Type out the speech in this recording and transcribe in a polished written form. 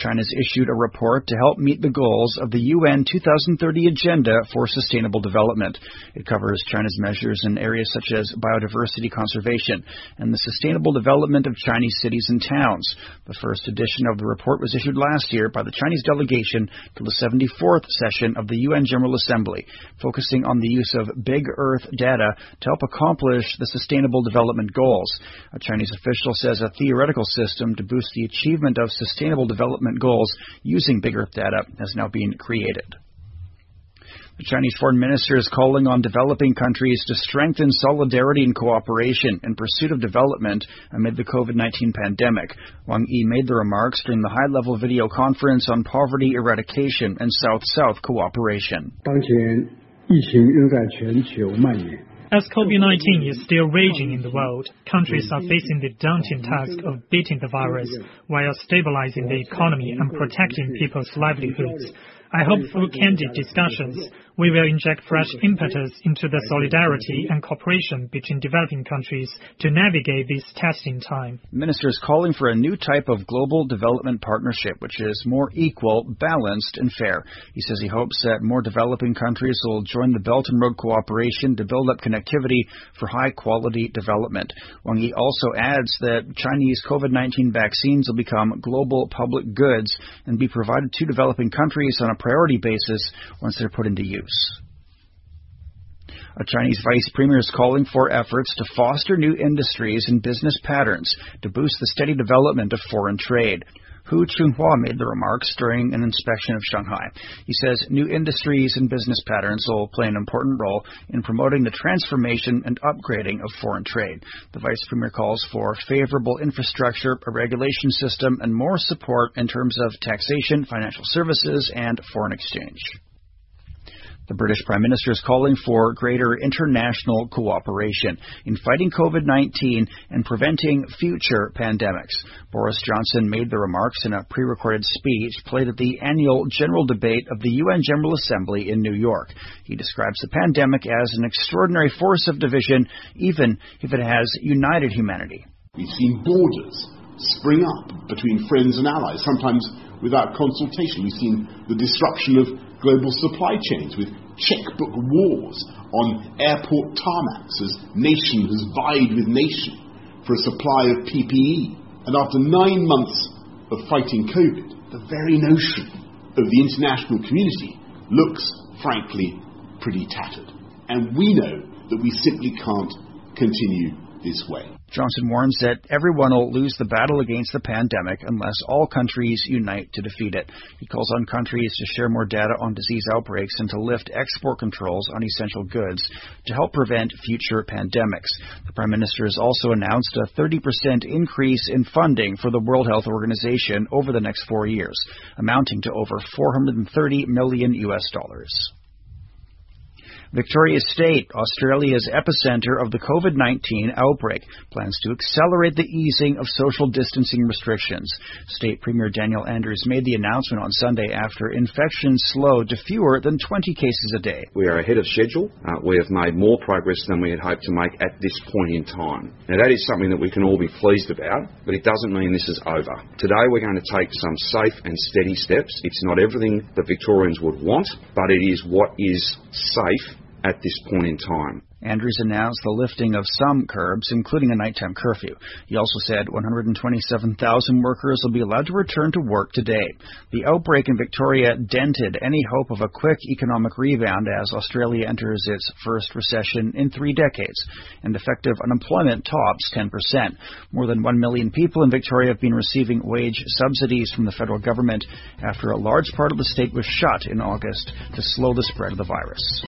China's issued a report to help meet the goals of the UN 2030 Agenda for Sustainable Development. It covers China's measures in areas such as biodiversity conservation and the sustainable development of Chinese cities and towns. The first edition of the report was issued last year by the Chinese delegation to the 74th session of the UN General Assembly, focusing on the use of Big Earth data to help accomplish the Sustainable Development Goals. A Chinese official says a theoretical system to boost the achievement of Sustainable Development Goals using Big Earth data has now been created. The Chinese foreign minister is calling on developing countries to strengthen solidarity and cooperation in pursuit of development amid the COVID-19 pandemic. Wang Yi made the remarks during the high-level video conference on poverty eradication and South-South cooperation. As COVID-19 is still raging in the world, countries are facing the daunting task of beating the virus while stabilizing the economy and protecting people's livelihoods. I hope through candid discussions, we will inject fresh impetus into the solidarity and cooperation between developing countries to navigate this testing time. The minister is calling for a new type of global development partnership, which is more equal, balanced, and fair. He says he hopes that more developing countries will join the Belt and Road Cooperation to build up connectivity for high-quality development. Wang Yi also adds that Chinese COVID-19 vaccines will become global public goods and be provided to developing countries on a priority basis once they're put into use. A Chinese vice premier is calling for efforts to foster new industries and business patterns to boost the steady development of foreign trade. Hu Chunhua made the remarks during an inspection of Shanghai. He says new industries and business patterns will play an important role in promoting the transformation and upgrading of foreign trade. The vice premier calls for favorable infrastructure, a regulation system, and more support in terms of taxation, financial services, and foreign exchange. The British Prime Minister is calling for greater international cooperation in fighting COVID-19 and preventing future pandemics. Boris Johnson made the remarks in a pre-recorded speech played at the annual general debate of the UN General Assembly in New York. He describes the pandemic as an extraordinary force of division, even if it has united humanity. We've seen borders spring up between friends and allies, sometimes without consultation. We've seen the disruption of global supply chains with checkbook wars on airport tarmacs as nation has vied with nation for a supply of PPE. And after 9 months of fighting COVID, the very notion of the international community looks, frankly, pretty tattered. And we know that we simply can't continue this way. Johnson warns that everyone will lose the battle against the pandemic unless all countries unite to defeat it. He calls on countries to share more data on disease outbreaks and to lift export controls on essential goods to help prevent future pandemics. The Prime Minister has also announced a 30% increase in funding for the World Health Organization over the next 4 years, amounting to over $430 million. Victoria State, Australia's epicenter of the COVID-19 outbreak, plans to accelerate the easing of social distancing restrictions. State Premier Daniel Andrews made the announcement on Sunday after infections slowed to fewer than 20 cases a day. We are ahead of schedule. We have made more progress than we had hoped to make at this point in time. Now, that is something that we can all be pleased about, but it doesn't mean this is over. Today, we're going to take some safe and steady steps. It's not everything that Victorians would want, but it is what is safe at this point in time. Andrews announced the lifting of some curbs, including a nighttime curfew. He also said 127,000 workers will be allowed to return to work today. The outbreak in Victoria dented any hope of a quick economic rebound as Australia enters its first recession in 3 decades, and effective unemployment tops 10%. More than 1 million people in Victoria have been receiving wage subsidies from the federal government after a large part of the state was shut in August to slow the spread of the virus.